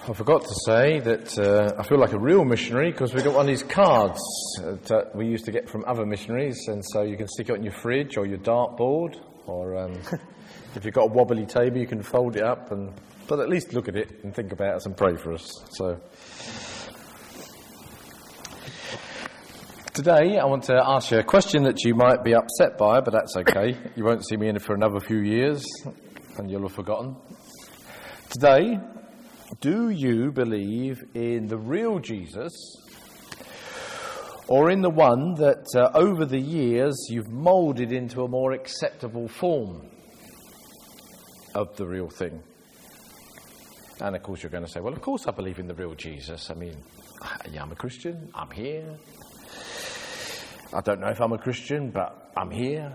I forgot to say that I feel like a real missionary because we've got one of these cards that we used to get from other missionaries, and so you can stick it on your fridge or your dartboard, or if you've got a wobbly table you can fold it up, but at least look at it and think about us and pray for us. So today I want to ask you a question that you might be upset by, but that's okay. You won't see me in it for another few years and you'll have forgotten. Today, do you believe in the real Jesus, or in the one that over the years you've moulded into a more acceptable form of the real thing? And of course you're going to say, well, of course I believe in the real Jesus. I mean, yeah, I'm a Christian, I'm here. I don't know if I'm a Christian, but I'm here.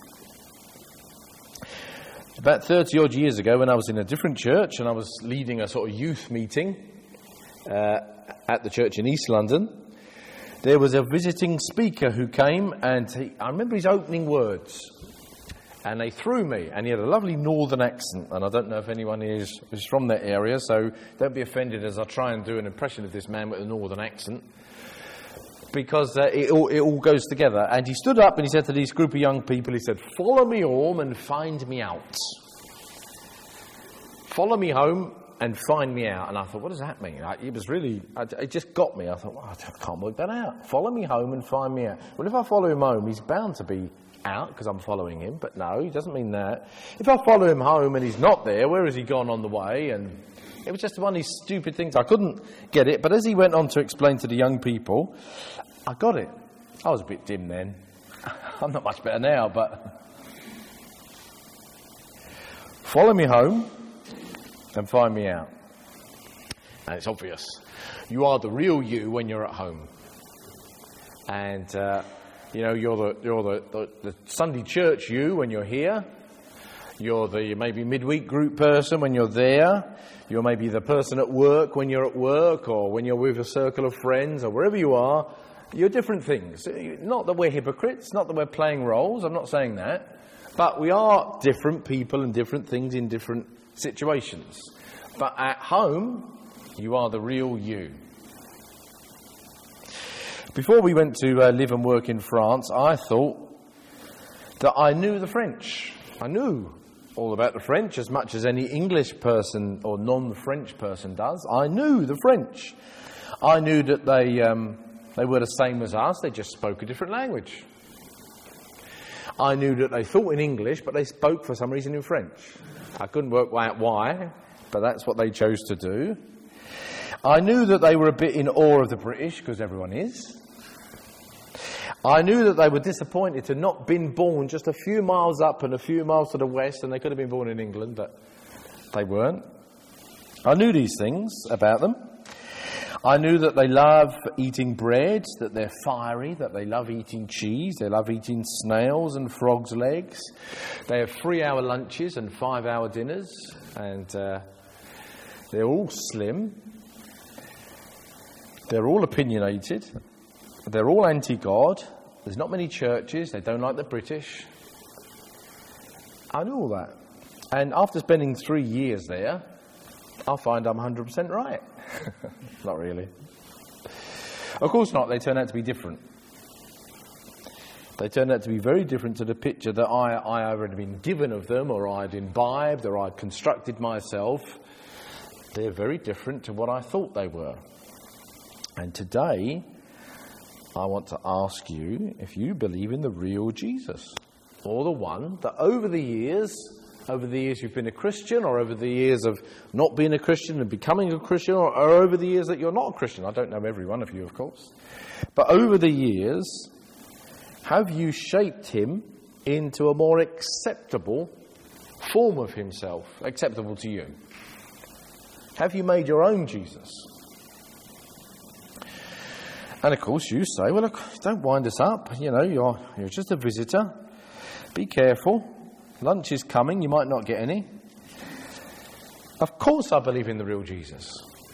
About 30 odd years ago, when I was in a different church and I was leading a sort of youth meeting at the church in East London, there was a visiting speaker who came, and I remember his opening words, and they threw me, and he had a lovely northern accent, and I don't know if anyone is from that area, so don't be offended as I try and do an impression of this man with a northern accent, because it all goes together. And he stood up and he said to this group of young people, he said, "Follow me home and find me out. Follow me home and find me out." And I thought, what does that mean? It just got me. I thought, well, I can't work that out. Follow me home and find me out. Well, if I follow him home, he's bound to be out because I'm following him. But no, he doesn't mean that. If I follow him home and he's not there, where has he gone on the way? And it was just one of these stupid things. I couldn't get it. But as he went on to explain to the young people, I got it. I was a bit dim then. I'm not much better now, but follow me home and find me out. And it's obvious. You are the real you when you're at home. And, you're the Sunday church you when you're here. You're the maybe midweek group person when you're there. You're maybe the person at work when you're at work, or when you're with a circle of friends, or wherever you are. You're different things. Not that we're hypocrites, not that we're playing roles, I'm not saying that. But we are different people and different things in different situations. But at home, you are the real you. Before we went to live and work in France, I thought that I knew the French. I knew all about the French as much as any English person or non-French person does. I knew the French. I knew that they were the same as us, they just spoke a different language. I knew that they thought in English, but they spoke for some reason in French. I couldn't work out why, but that's what they chose to do. I knew that they were a bit in awe of the British, because everyone is. I knew that they were disappointed to not been born just a few miles up and a few miles to the west, and they could have been born in England, but they weren't. I knew these things about them. I knew that they love eating bread, that they're fiery, that they love eating cheese, they love eating snails and frogs' legs. They have 3-hour lunches and 5-hour dinners, and they're all slim. They're all opinionated. They're all anti-God. There's not many churches. They don't like the British. I knew all that. And after spending 3 years there, I find I'm 100% right. Not really. Of course not. They turn out to be different. They turn out to be very different to the picture that I had been given of them, or I'd imbibed, or I'd constructed myself. They're very different to what I thought they were. And today, I want to ask you if you believe in the real Jesus, or the one that over the years you've been a Christian, or over the years of not being a Christian and becoming a Christian, or over the years that you're not a Christian. I don't know every one of you, of course. But over the years, have you shaped him into a more acceptable form of himself, acceptable to you? Have you made your own Jesus? And of course you say, well, look, don't wind us up. You're just a visitor. Be careful. Lunch is coming, you might not get any. Of course I believe in the real Jesus.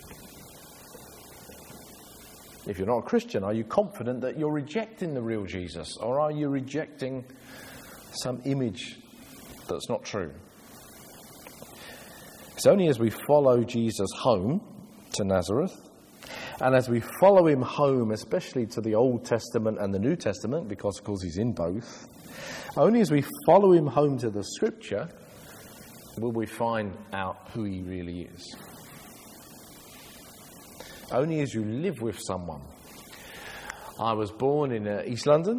If you're not a Christian, are you confident that you're rejecting the real Jesus? Or are you rejecting some image that's not true? It's only as we follow Jesus home to Nazareth. And as we follow him home, especially to the Old Testament and the New Testament, because of course he's in both, only as we follow him home to the Scripture will we find out who he really is. Only as you live with someone. I was born in East London.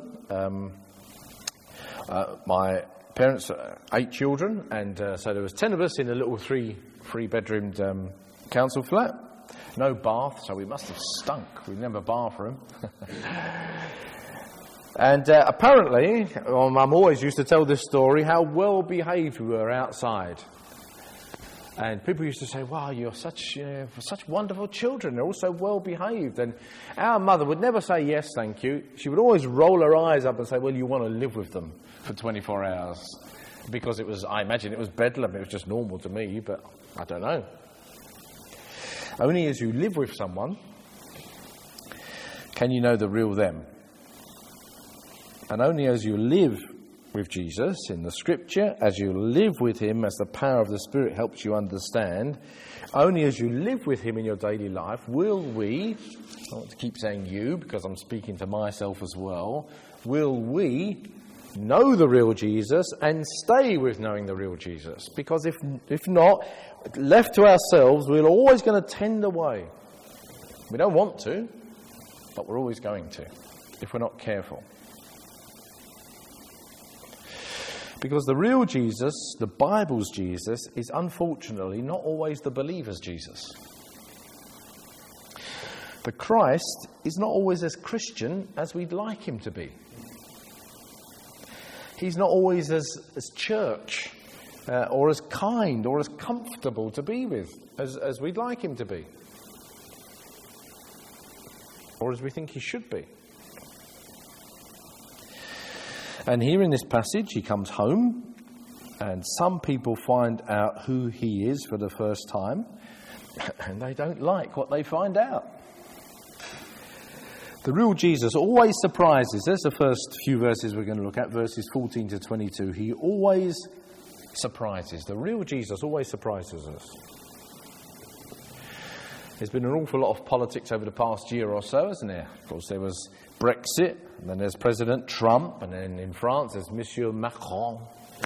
My parents, 8 children, and so there was 10 of us in a little three-bedroomed council flat. No bath, so we must have stunk. We never bathroom. And apparently, my mum always used to tell this story, how well behaved we were outside. And people used to say, wow, you're such wonderful children. They're all so well behaved. And our mother would never say, yes, thank you. She would always roll her eyes up and say, well, you want to live with them for 24 hours. Because I imagine it was bedlam. It was just normal to me, but I don't know. Only as you live with someone can you know the real them. And only as you live with Jesus in the Scripture, as you live with him, as the power of the Spirit helps you understand, only as you live with him in your daily life will we, I want to keep saying you because I'm speaking to myself as well, will we know the real Jesus and stay with knowing the real Jesus. Because if not, left to ourselves, we're always going to tend away. We don't want to, but we're always going to, if we're not careful. Because the real Jesus, the Bible's Jesus, is unfortunately not always the believer's Jesus. The Christ is not always as Christian as we'd like him to be. He's not always as church or as kind or as comfortable to be with as we'd like him to be. Or as we think he should be. And here in this passage, he comes home, and some people find out who he is for the first time, and they don't like what they find out. The real Jesus always surprises. There's the first few verses we're going to look at, verses 14 to 22. He always surprises. The real Jesus always surprises us. There's been an awful lot of politics over the past year or so, hasn't there? Of course, there was Brexit, and then there's President Trump, and then in France there's Monsieur Macron.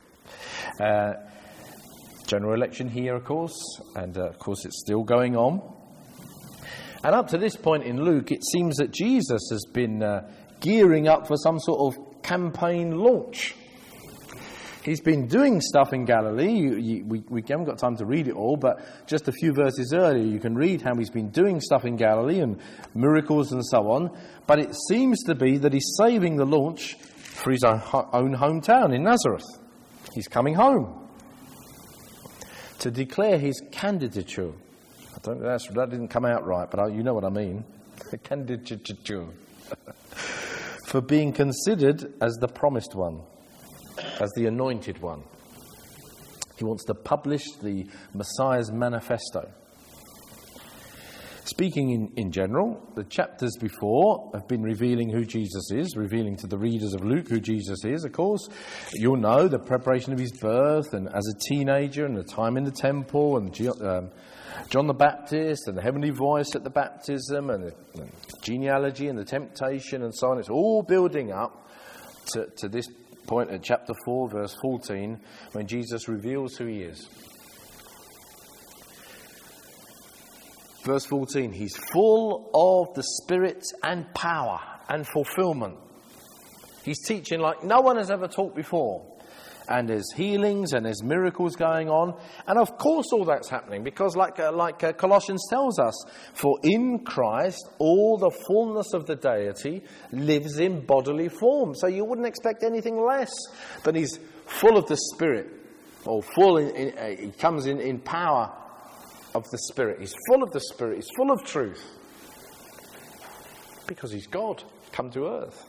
General election here, of course, and of course it's still going on. And up to this point in Luke, it seems that Jesus has been gearing up for some sort of campaign launch. He's been doing stuff in Galilee. We haven't got time to read it all, but just a few verses earlier you can read how he's been doing stuff in Galilee and miracles and so on. But it seems to be that he's saving the launch for his own hometown in Nazareth. He's coming home to declare his candidature. That didn't come out right, but you know what I mean. Candidature. For being considered as the promised one. As the anointed one. He wants to publish the Messiah's manifesto. Speaking in general, the chapters before have been revealing who Jesus is, revealing to the readers of Luke who Jesus is, of course. You'll know the preparation of his birth, and as a teenager, and the time in the temple, and John the Baptist, and the heavenly voice at the baptism, and the genealogy, and the temptation, and so on. It's all building up to this point at chapter 4, verse 14, when Jesus reveals who he is. Verse 14, he's full of the Spirit and power and fulfillment. He's teaching like no one has ever taught before. And there's healings and there's miracles going on. And of course all that's happening because like Colossians tells us, for in Christ all the fullness of the deity lives in bodily form. So you wouldn't expect anything less. But he's full of the Spirit, or he comes in power of the Spirit. He's full of the Spirit. He's full of truth. Because he's God, come to earth.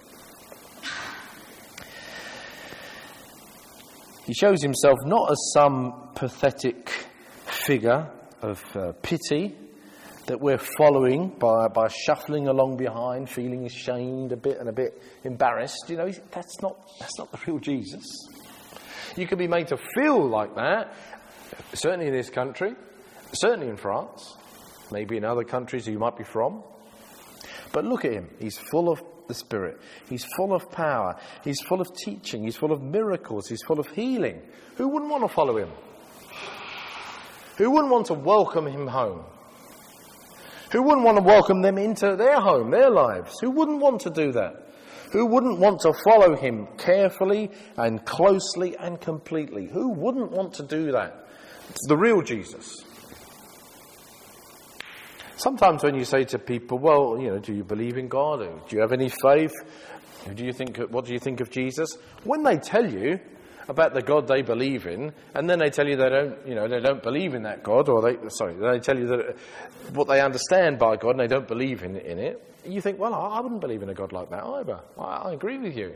He shows himself not as some pathetic figure of pity that we're following by shuffling along behind, feeling ashamed a bit and a bit embarrassed. You know, that's not the real Jesus. You can be made to feel like that, certainly in this country, certainly in France, maybe in other countries you might be from. But look at him. He's full of the Spirit. He's full of power. He's full of teaching. He's full of miracles. He's full of healing. Who wouldn't want to follow him? Who wouldn't want to welcome him home? Who wouldn't want to welcome them into their home, their lives? Who wouldn't want to do that? Who wouldn't want to follow him carefully and closely and completely? Who wouldn't want to do that? It's the real Jesus. Sometimes when you say to people, well, do you believe in God? Or do you have any faith? What do you think of Jesus? When they tell you about the God they believe in, and then they tell you they don't believe in that God, or they tell you that what they understand by God and they don't believe in it, you think, well, I wouldn't believe in a God like that either. I agree with you.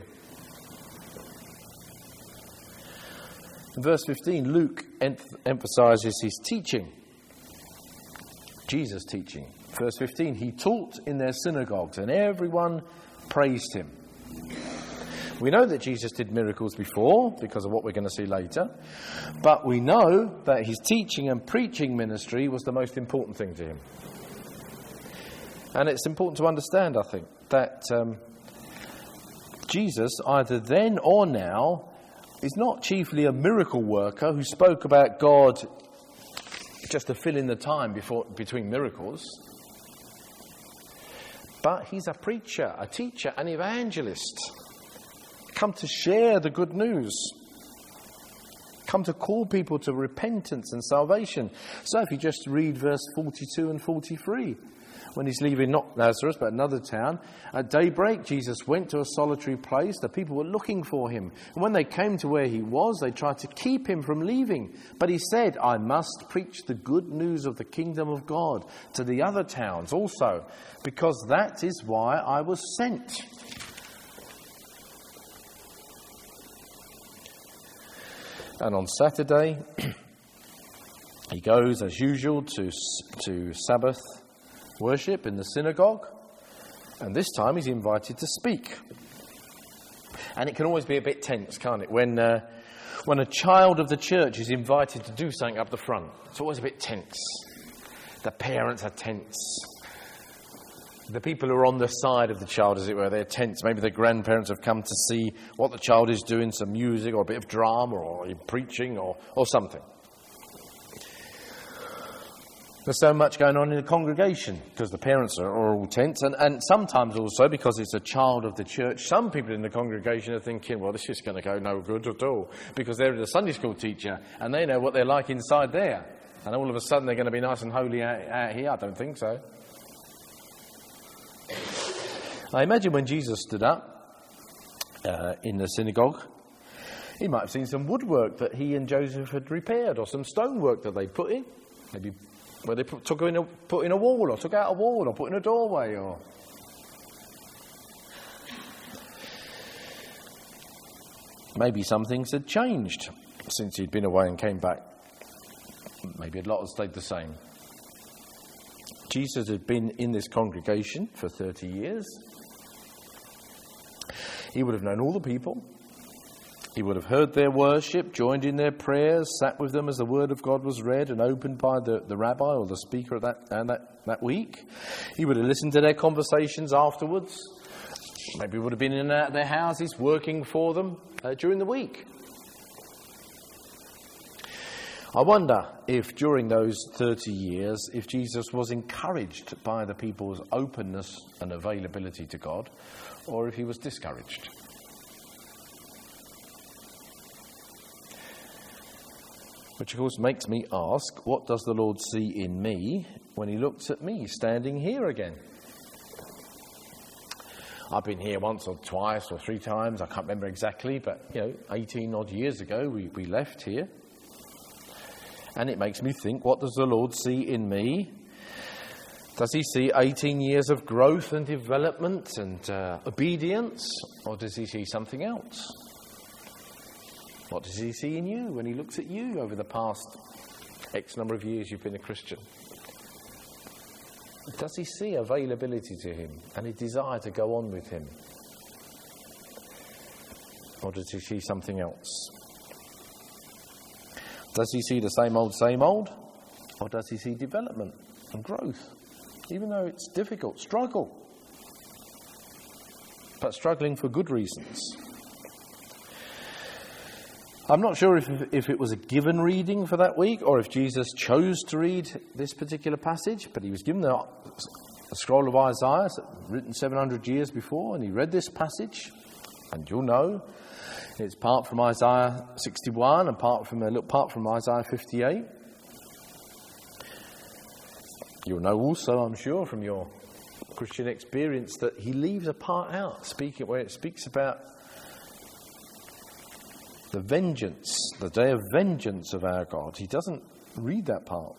In verse 15, Luke emphasises his teaching. Jesus' teaching. Verse 15, he taught in their synagogues and everyone praised him. We know that Jesus did miracles before because of what we're going to see later. But we know that his teaching and preaching ministry was the most important thing to him. And it's important to understand, I think, that Jesus, either then or now, is not chiefly a miracle worker who spoke about God just to fill in the time between miracles. But he's a preacher, a teacher, an evangelist. Come to share the good news. Come to call people to repentance and salvation. So if you just read verse 42 and 43, when he's leaving not Nazareth but another town, at daybreak Jesus went to a solitary place. The people were looking for him. And when they came to where he was, they tried to keep him from leaving. But he said, I must preach the good news of the kingdom of God to the other towns also, because that is why I was sent. And on Saturday, he goes as usual to Sabbath worship in the synagogue, and this time he's invited to speak. And it can always be a bit tense, can't it, when a child of the church is invited to do something up the front. It's always a bit tense. The parents are tense. The people who are on the side of the child, as it were, they're tense. Maybe the grandparents have come to see what the child is doing, some music or a bit of drama or preaching or something. There's so much going on in the congregation because the parents are all tense, and sometimes also because it's a child of the church, some people in the congregation are thinking, well, this is going to go no good at all because they're the Sunday school teacher and they know what they're like inside there, and all of a sudden they're going to be nice and holy out here. I don't think so. I imagine when Jesus stood up in the synagogue, he might have seen some woodwork that he and Joseph had repaired, or some stonework that they put in, maybe where they put in a wall, or took out a wall, or put in a doorway, or... Maybe some things had changed since he'd been away and came back. Maybe a lot had stayed the same. Jesus had been in this congregation for 30 years. He would have known all the people. He would have heard their worship, joined in their prayers, sat with them as the word of God was read and opened by the rabbi or the speaker that week. He would have listened to their conversations afterwards. Maybe would have been in and out of their houses working for them during the week. I wonder if during those 30 years, if Jesus was encouraged by the people's openness and availability to God, or if he was discouraged. Which, of course, makes me ask, what does the Lord see in me when he looks at me standing here again? I've been here once or twice or 3 times, I can't remember exactly, but, 18 odd years ago we left here. And it makes me think, what does the Lord see in me? Does he see 18 years of growth and development and obedience, or does he see something else? What does he see in you when he looks at you over the past X number of years you've been a Christian? Does he see availability to him and a desire to go on with him? Or does he see something else? Does he see the same old, or does he see development? and growth, even though it's difficult. Struggle, but struggling for good reasons. I'm not sure if it was a given reading for that week or if Jesus chose to read this particular passage, but he was given a scroll of Isaiah written 700 years before, and he read this passage, and you'll know it's part from Isaiah 61 and a little part from Isaiah 58. You'll know also, I'm sure, from your Christian experience that he leaves a part out, where it speaks about the day of vengeance of our God. He doesn't read that part.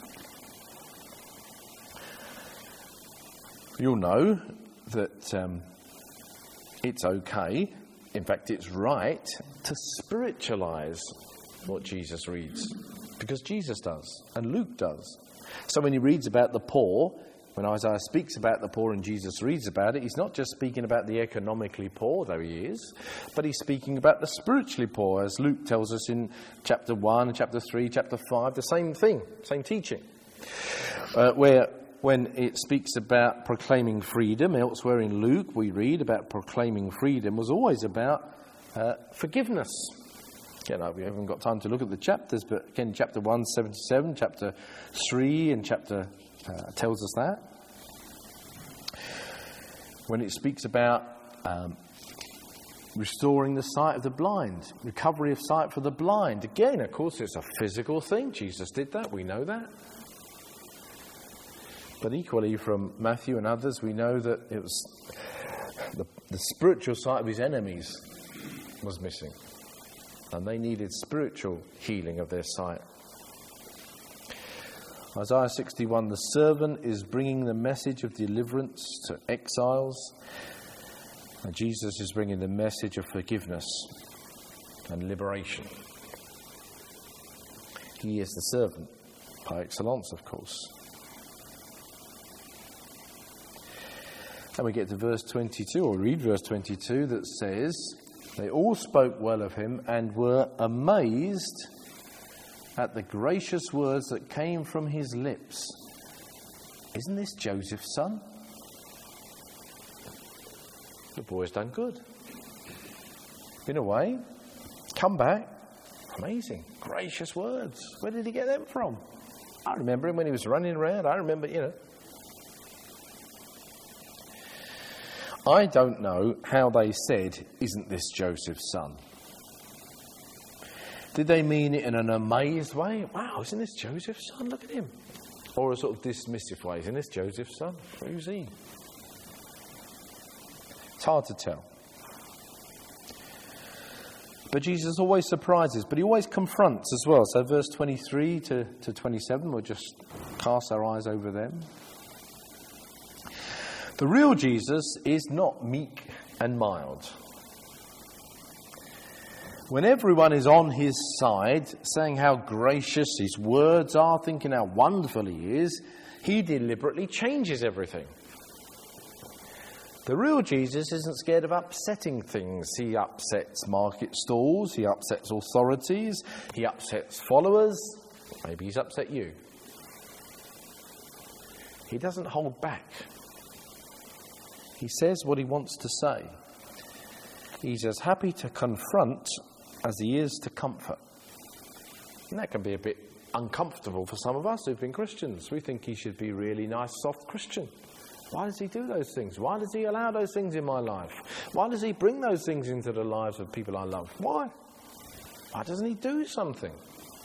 You'll know that it's okay, in fact it's right, to spiritualize what Jesus reads, because Jesus does and Luke does. So when he reads about the poor, when Isaiah speaks about the poor and Jesus reads about it, he's not just speaking about the economically poor, though he is, but he's speaking about the spiritually poor, as Luke tells us in chapter 1, chapter 3, chapter 5, the same thing, same teaching. Where when it speaks about proclaiming freedom, elsewhere in Luke we read about proclaiming freedom was always about forgiveness. We haven't got time to look at the chapters, but again, chapter 1, 77, chapter 3 and chapter tells us that. When it speaks about restoring the sight of the blind, recovery of sight for the blind, again, of course, it's a physical thing. Jesus did that, we know that. But equally from Matthew and others, we know that it was the spiritual sight of his enemies was missing. And they needed spiritual healing of their sight. Isaiah 61, the servant is bringing the message of deliverance to exiles. And Jesus is bringing the message of forgiveness and liberation. He is the servant par excellence, of course. And we get to verse 22, or read verse 22, that says, they all spoke well of him and were amazed at the gracious words that came from his lips. Isn't this Joseph's son? The boy's done good. Been away, come back. Amazing, gracious words. Where did he get them from? I remember him when he was running around. I remember, I don't know how they said, isn't this Joseph's son? Did they mean it in an amazed way? Wow, isn't this Joseph's son? Look at him. Or a sort of dismissive way. Isn't this Joseph's son? Who's he? It's hard to tell. But Jesus always surprises, but he always confronts as well. So verse 23 to 27, we'll just cast our eyes over them. The real Jesus is not meek and mild. When everyone is on his side, saying how gracious his words are, thinking how wonderful he is, he deliberately changes everything. The real Jesus isn't scared of upsetting things. He upsets market stalls, he upsets authorities, he upsets followers. Maybe he's upset you. He doesn't hold back. He says what he wants to say. He's as happy to confront as he is to comfort. And that can be a bit uncomfortable for some of us who've been Christians. We think he should be a really nice, soft Christian. Why does he do those things? Why does he allow those things in my life? Why does he bring those things into the lives of people I love? Why? Why doesn't he do something?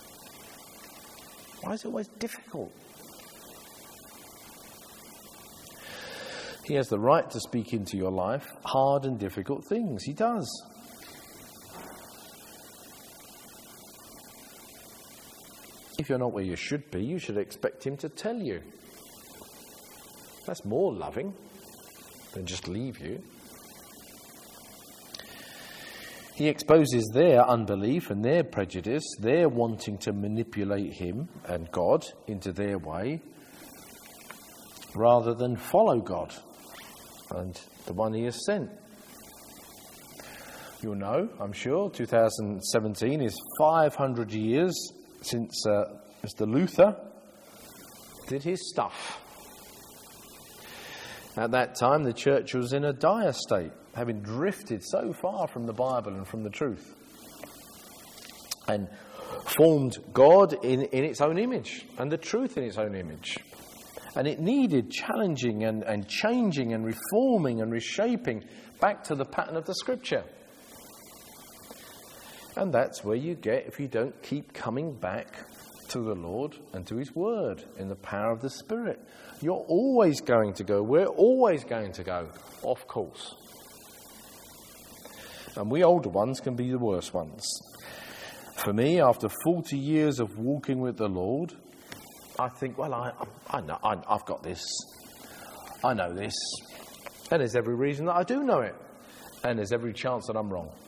Why is it always difficult? He has the right to speak into your life hard and difficult things. He does. If you're not where you should be, you should expect him to tell you. That's more loving than just leave you. He exposes their unbelief and their prejudice, their wanting to manipulate him and God into their way, rather than follow God and the one he has sent. You'll know, I'm sure, 2017 is 500 years since Mr. Luther did his stuff. At that time, the church was in a dire state, having drifted so far from the Bible and from the truth, and formed God in its own image and the truth in its own image. And it needed challenging and changing and reforming and reshaping back to the pattern of the Scripture. And that's where you get if you don't keep coming back to the Lord and to his word in the power of the Spirit. You're always going to go. We're always going to go off course. And we older ones can be the worst ones. For me, after 40 years of walking with the Lord, I think, well, I know, I've got this. I know this. And there's every reason that I do know it. And there's every chance that I'm wrong.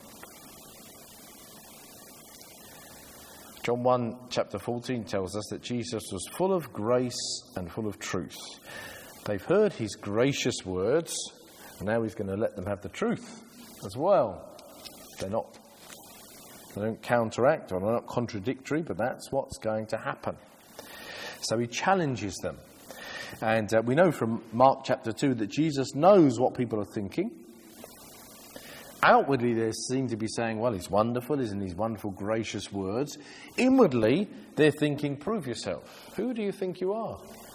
John 1, chapter 14 tells us that Jesus was full of grace and full of truth. They've heard his gracious words, and now he's going to let them have the truth as well. They don't counteract or they're not contradictory, but that's what's going to happen. So he challenges them. And we know from Mark chapter 2 that Jesus knows what people are thinking. Outwardly, they seem to be saying, well, he's wonderful, isn't he? His wonderful, gracious words. Inwardly, they're thinking, prove yourself. Who do you think you are?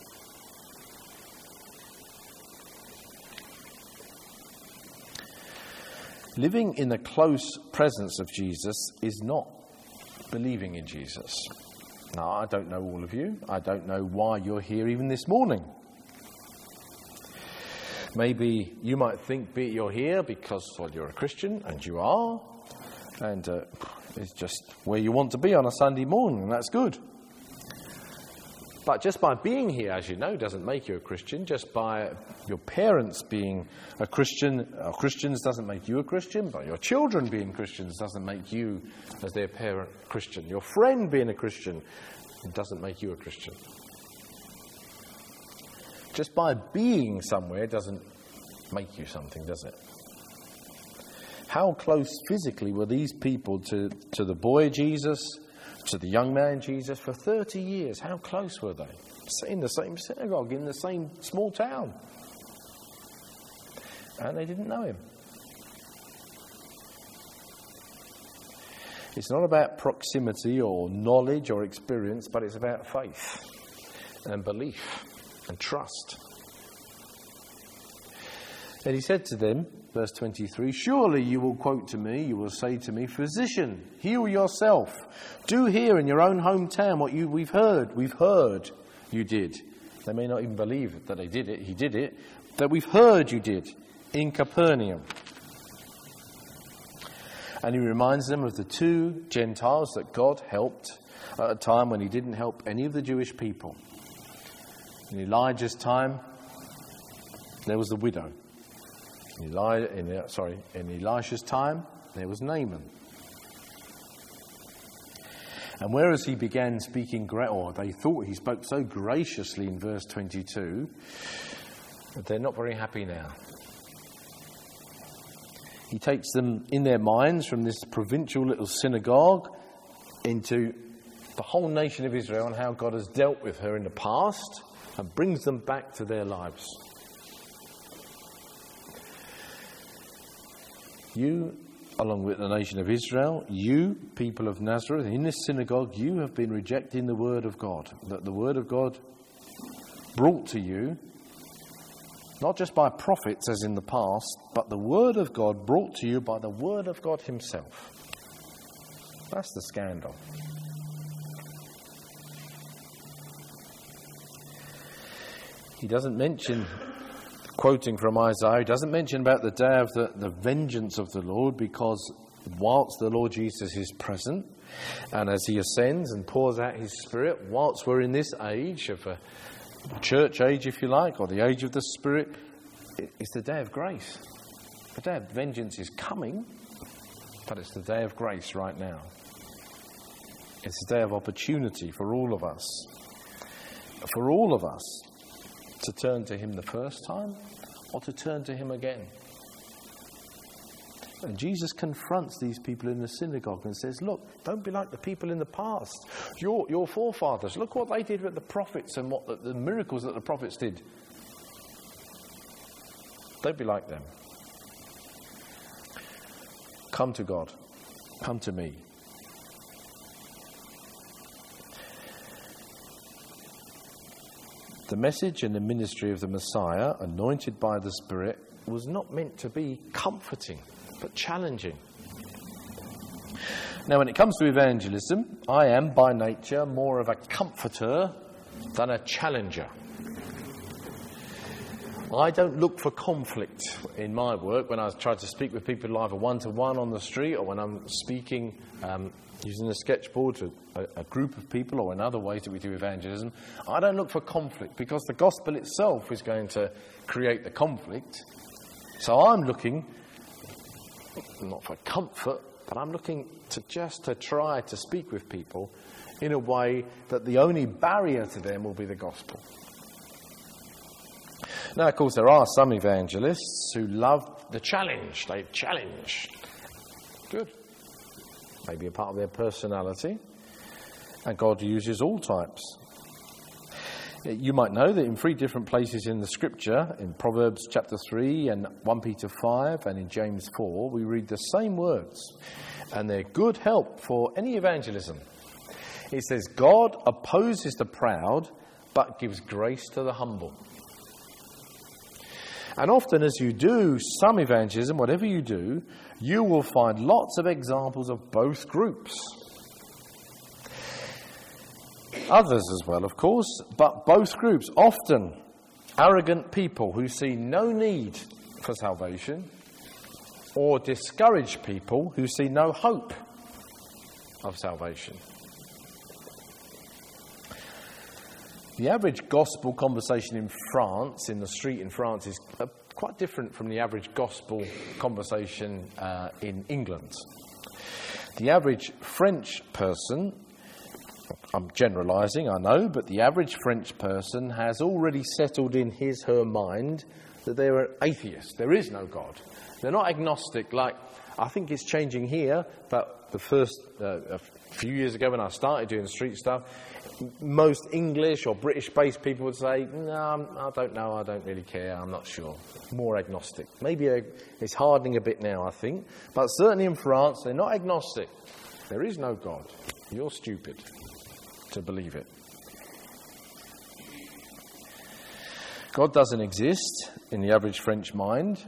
Living in the close presence of Jesus is not believing in Jesus. Now, I don't know all of you. I don't know why you're here even this morning. Maybe you might think you're here because, well, you're a Christian, and you are, and it's just where you want to be on a Sunday morning, and that's good. But just by being here, as you know, doesn't make you a Christian. Just by your parents being a Christian or Christians doesn't make you a Christian. But your children being Christians doesn't make you, as their parent, Christian. Your friend being a Christian doesn't make you a Christian. Just by being somewhere doesn't make you something, does it? How close physically were these people to the boy Jesus, to the young man Jesus for 30 years? How close were they? In the same synagogue, in the same small town. And they didn't know him. It's not about proximity or knowledge or experience, but it's about faith and belief and trust. And he said to them, verse 23, surely you will quote to me, you will say to me, physician, heal yourself. Do here in your own hometown what we've heard you did. They may not even believe that they did it, he did it, that we've heard you did in Capernaum. And he reminds them of the two Gentiles that God helped at a time when he didn't help any of the Jewish people. In Elijah's time, there was the widow. In Elisha's time, there was Naaman. And whereas he began speaking, or they thought he spoke so graciously in verse 22, they're not very happy now. He takes them in their minds from this provincial little synagogue into the whole nation of Israel and how God has dealt with her in the past and brings them back to their lives. You, along with the nation of Israel, you, people of Nazareth, in this synagogue, you have been rejecting the word of God. That the word of God brought to you, not just by prophets as in the past, but the word of God brought to you by the word of God himself. That's the scandal. He doesn't mention, quoting from Isaiah, he doesn't mention about the day of the vengeance of the Lord, because whilst the Lord Jesus is present, and as he ascends and pours out his Spirit, whilst we're in this age of a church age, if you like, or the age of the Spirit, it's the day of grace. The day of vengeance is coming, but it's the day of grace right now. It's a day of opportunity for all of us. For all of us to turn to him the first time or to turn to him again. And Jesus confronts these people in the synagogue and says, look, don't be like the people in the past. Your forefathers, look what they did with the prophets and what the miracles that the prophets did. Don't be like them. Come to God. Come to me. The message and the ministry of the Messiah, anointed by the Spirit, was not meant to be comforting, but challenging. Now, when it comes to evangelism, I am by nature more of a comforter than a challenger. I don't look for conflict in my work when I try to speak with people either one-to-one on the street or when I'm speaking using a sketchboard to a group of people or in other ways that we do evangelism. I don't look for conflict because the gospel itself is going to create the conflict. So I'm looking, not for comfort, but I'm looking to try to speak with people in a way that the only barrier to them will be the gospel. Now, of course, there are some evangelists who love the challenge. They challenge. Good. Maybe a part of their personality. And God uses all types. You might know that in 3 different places in the Scripture, in Proverbs chapter 3 and 1 Peter 5 and in James 4, we read the same words. And they're good help for any evangelism. It says, God opposes the proud, but gives grace to the humble. And often as you do some evangelism, whatever you do, you will find lots of examples of both groups. Others as well, of course, but both groups. Often arrogant people who see no need for salvation, or discouraged people who see no hope of salvation. The average gospel conversation in France, in the street in France, is quite different from the average gospel conversation in England. The average French person, I'm generalising, I know, but the average French person has already settled in her mind that they're an atheist. There is no God. They're not agnostic like, I think it's changing here, but the first, a few years ago when I started doing street stuff, most English or British-based people would say, no, I don't know, I don't really care, I'm not sure. More agnostic. Maybe it's hardening a bit now, I think. But certainly in France, they're not agnostic. There is no God. You're stupid to believe it. God doesn't exist in the average French mind.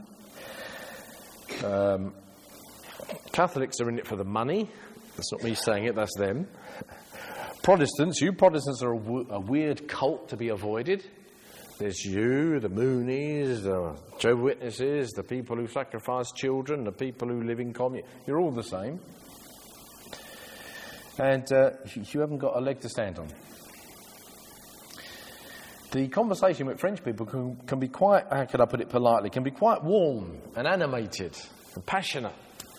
Catholics are in it for the money. That's not me saying it, that's them. Protestants, you Protestants are a weird cult to be avoided. There's you, the Moonies, the Jehovah's Witnesses, the people who sacrifice children, the people who live in commune. You're all the same. And you haven't got a leg to stand on. The conversation with French people can be quite, how could I put it politely, can be quite warm and animated and passionate.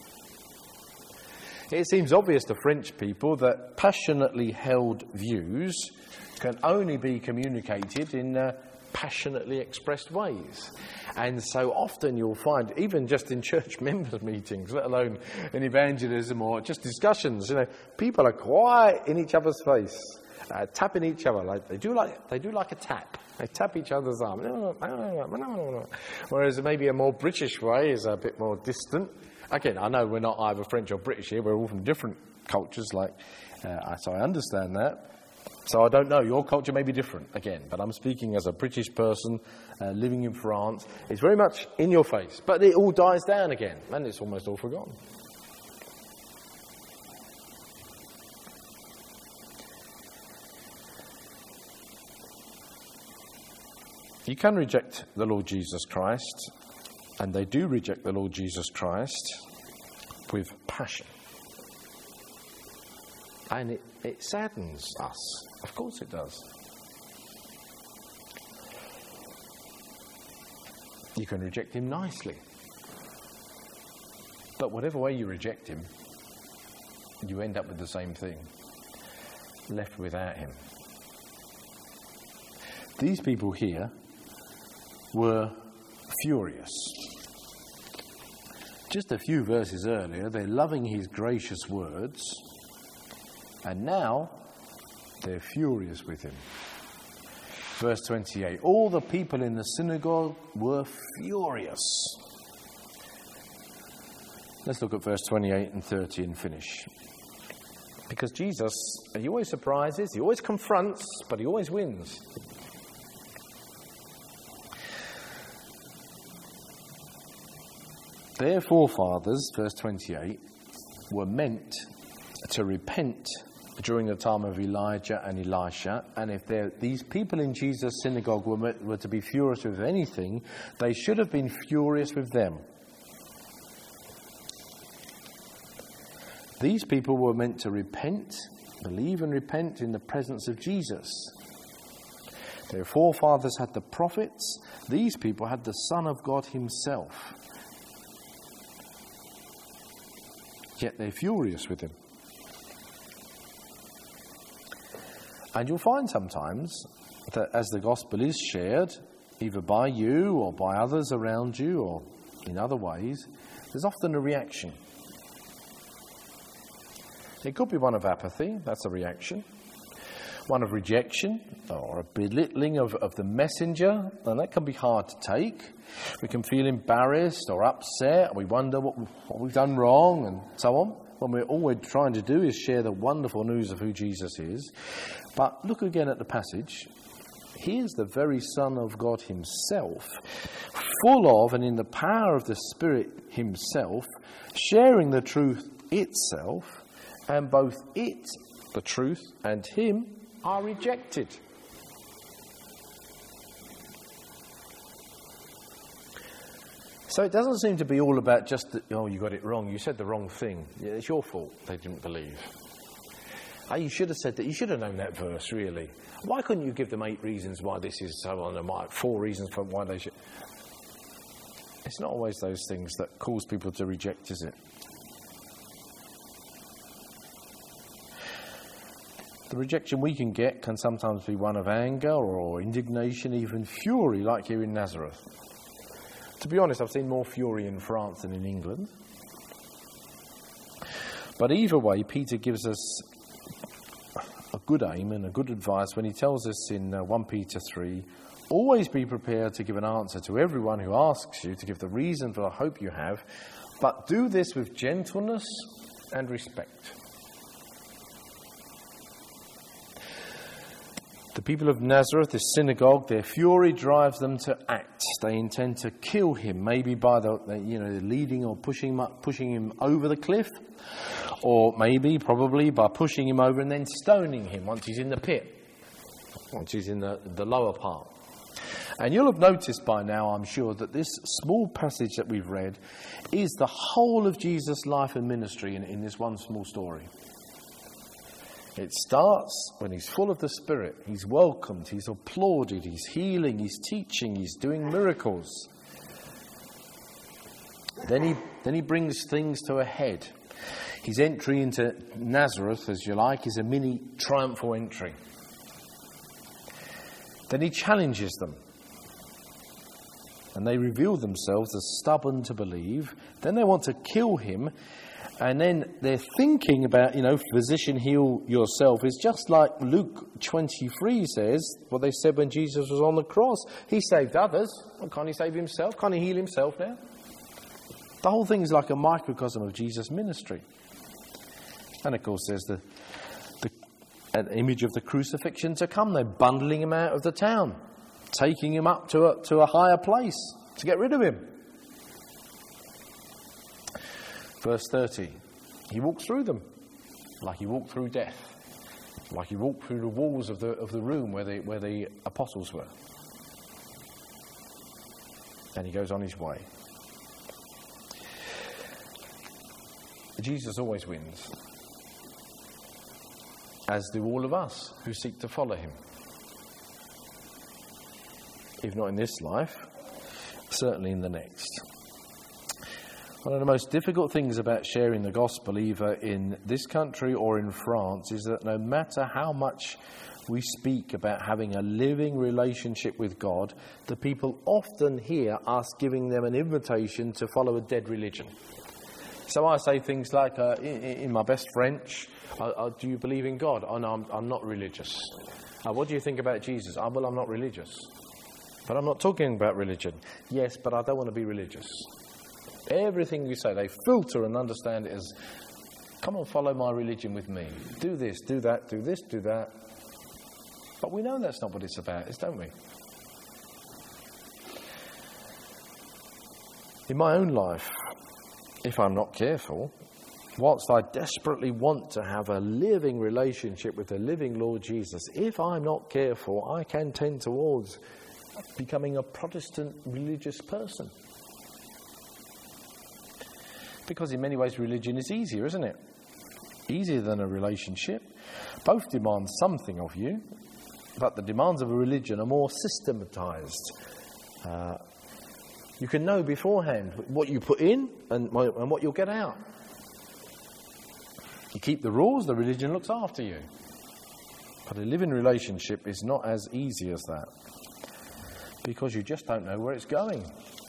It seems obvious to French people that passionately held views can only be communicated in passionately expressed ways. And so often you'll find, even just in church members' meetings, let alone in evangelism or just discussions, people are quite in each other's face, tapping each other. They do like a tap. They tap each other's arm. Whereas maybe a more British way is a bit more distant. Again, I know we're not either French or British here. We're all from different cultures, so I understand that. So I don't know. Your culture may be different, again. But I'm speaking as a British person living in France. It's very much in your face. But it all dies down again, and it's almost all forgotten. You can reject the Lord Jesus Christ, and they do reject the Lord Jesus Christ with passion. And it saddens us. Of course it does. You can reject him nicely. But whatever way you reject him, you end up with the same thing. Left without him. These people here were furious. Just a few verses earlier, they're loving his gracious words, and now they're furious with him. Verse 28, all the people in the synagogue were furious. Let's look at verse 28 and 30 and finish. Because Jesus, he always surprises, he always confronts, but he always wins. Their forefathers, verse 28, were meant to repent during the time of Elijah and Elisha, and if these people in Jesus' synagogue were to be furious with anything, they should have been furious with them. These people were meant to repent, believe and repent in the presence of Jesus. Their forefathers had the prophets. These people had the Son of God himself. Yet they're furious with him. And you'll find sometimes that as the gospel is shared, either by you or by others around you or in other ways, there's often a reaction. It could be one of apathy, that's a reaction. One of rejection or a belittling of the messenger, and that can be hard to take. We can feel embarrassed or upset, we wonder what we've done wrong and so on, when all we're trying to do is share the wonderful news of who Jesus is. But look again at the passage. Here's the very Son of God himself, full of and in the power of the Spirit himself, sharing the truth itself, and both it, the truth, and him are rejected. So it doesn't seem to be all about just, you got it wrong, you said the wrong thing. Yeah, it's your fault they didn't believe. Oh, you should have said that, you should have known that verse, really. Why couldn't you give them 8 reasons why this is so on the mark, 4 reasons for why they should... It's not always those things that cause people to reject, is it? The rejection we can get can sometimes be one of anger or indignation, even fury, like here in Nazareth. To be honest, I've seen more fury in France than in England. But either way, Peter gives us a good aim and a good advice when he tells us in 1 Peter 3, always be prepared to give an answer to everyone who asks you to give the reason for the hope you have, but do this with gentleness and respect. The people of Nazareth, this synagogue, their fury drives them to act. They intend to kill him, maybe by leading or pushing him over the cliff, or probably by pushing him over and then stoning him once he's in the pit, once he's in the lower part. And you'll have noticed by now, I'm sure, that this small passage that we've read is the whole of Jesus' life and ministry in this one small story. It starts when he's full of the Spirit. He's welcomed, he's applauded, he's healing, he's teaching, he's doing miracles. Then he brings things to a head. His entry into Nazareth, as you like, is a mini triumphal entry. Then he challenges them. And they reveal themselves as stubborn to believe. Then they want to kill him. And then they're thinking about, physician, heal yourself. It's just like Luke 23 says, what they said when Jesus was on the cross. He saved others. Well, can't he save himself? Can't he heal himself now? The whole thing is like a microcosm of Jesus' ministry. And of course, there's an image of the crucifixion to come. They're bundling him out of the town, taking him up to a higher place to get rid of him. Verse 30, he walks through them like he walked through death, like he walked through the walls of the room where the apostles were. And he goes on his way. Jesus always wins, as do all of us who seek to follow him. If not in this life, certainly in the next. One of the most difficult things about sharing the gospel, either in this country or in France, is that no matter how much we speak about having a living relationship with God, the people often hear us giving them an invitation to follow a dead religion. So I say things like, in my best French, do you believe in God? Oh, no, I'm not religious. What do you think about Jesus? Oh, well, I'm not religious. But I'm not talking about religion. Yes, but I don't want to be religious. Everything you say, they filter and understand it as, come on, follow my religion with me. Do this, do that, do this, do that. But we know that's not what it's about, don't we? In my own life, if I'm not careful, whilst I desperately want to have a living relationship with the living Lord Jesus, if I'm not careful, I can tend towards becoming a Protestant religious person. Because in many ways religion is easier, isn't it? Easier than a relationship. Both demand something of you, but the demands of a religion are more systematized. You can know beforehand what you put in and what you'll get out. You keep the rules, the religion looks after you. But a living relationship is not as easy as that, because you just don't know where it's going.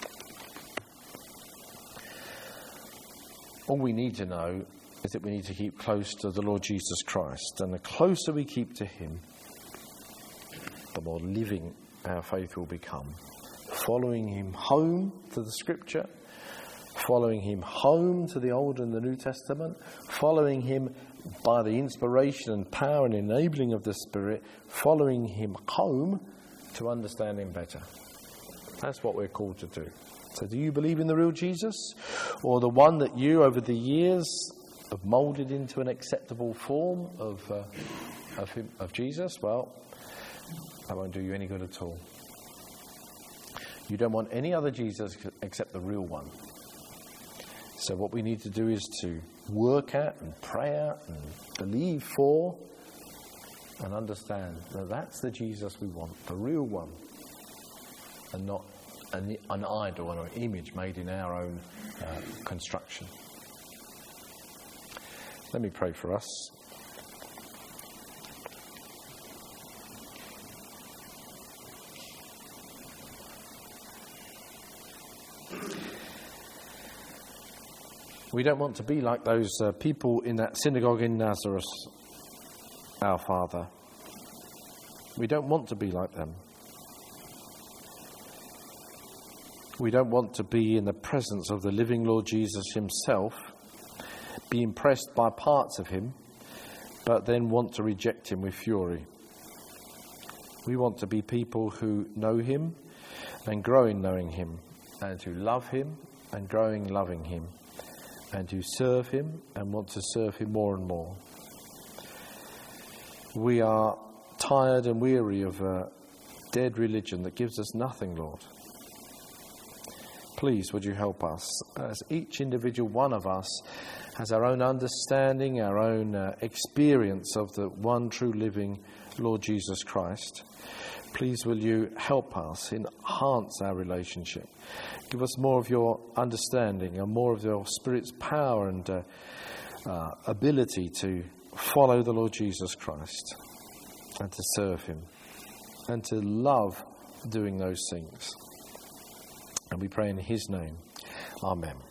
All we need to know is that we need to keep close to the Lord Jesus Christ. And the closer we keep to him, the more living our faith will become. Following him home to the Scripture, following him home to the Old and the New Testament, following him by the inspiration and power and enabling of the Spirit, following him home to understand him better. That's what we're called to do. So do you believe in the real Jesus, or the one that you, over the years, have moulded into an acceptable form of Jesus? Well, that won't do you any good at all. You don't want any other Jesus except the real one. So what we need to do is to work at and pray at and believe for and understand that that's the Jesus we want, the real one, and not an idol or an image made in our own construction. Let me pray for us. We don't want to be like those people in that synagogue in Nazareth, our Father. We don't want to be like them. We don't want to be in the presence of the living Lord Jesus himself, be impressed by parts of him, but then want to reject him with fury. We want to be people who know him and grow in knowing him, and who love him and grow in loving him, and who serve him and want to serve him more and more. We are tired and weary of a dead religion that gives us nothing, Lord. Please, would you help us, as each individual one of us has our own understanding, our own experience of the one true living Lord Jesus Christ. Please, will you help us enhance our relationship. Give us more of your understanding and more of your Spirit's power and ability to follow the Lord Jesus Christ and to serve him and to love doing those things. And we pray in his name. Amen.